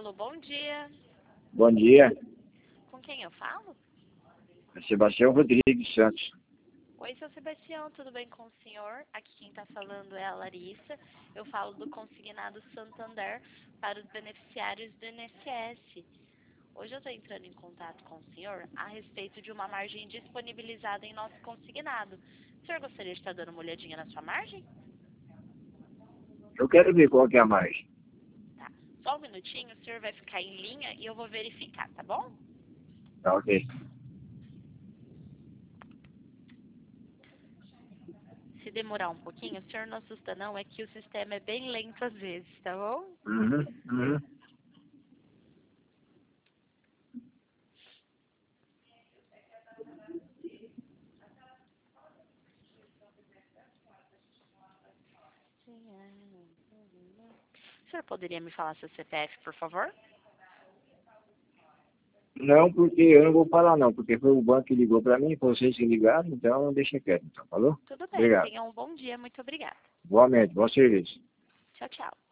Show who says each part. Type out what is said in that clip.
Speaker 1: Alô, bom dia.
Speaker 2: Bom dia,
Speaker 1: Com quem eu falo?
Speaker 2: Sebastião Rodrigues Santos.
Speaker 1: Oi, seu Sebastião, tudo bem com o senhor? Aqui quem está falando é a Larissa. Eu falo do Consignado Santander para os beneficiários do INSS. Hoje eu estou entrando em contato com o senhor a respeito de uma margem disponibilizada em nosso consignado. O senhor gostaria de estar dando uma olhadinha na sua margem?
Speaker 2: Eu quero ver qual que é a mais.
Speaker 1: Tá. Só um minutinho, o senhor vai ficar em linha e eu vou verificar, tá bom?
Speaker 2: Tá ok.
Speaker 1: Se demorar um pouquinho, o senhor não assusta não, é que o sistema é bem lento às vezes, tá bom?
Speaker 2: Uhum.
Speaker 1: O senhor poderia me falar seu CPF, por favor?
Speaker 2: Não, porque eu não vou falar não, porque foi o banco que ligou para mim, vocês que ligaram, então deixa quieto, então, falou?
Speaker 1: Tudo bem,
Speaker 2: Obrigado.
Speaker 1: tenha um bom dia, muito obrigada.
Speaker 2: Igualmente, bom serviço.
Speaker 1: Tchau, tchau.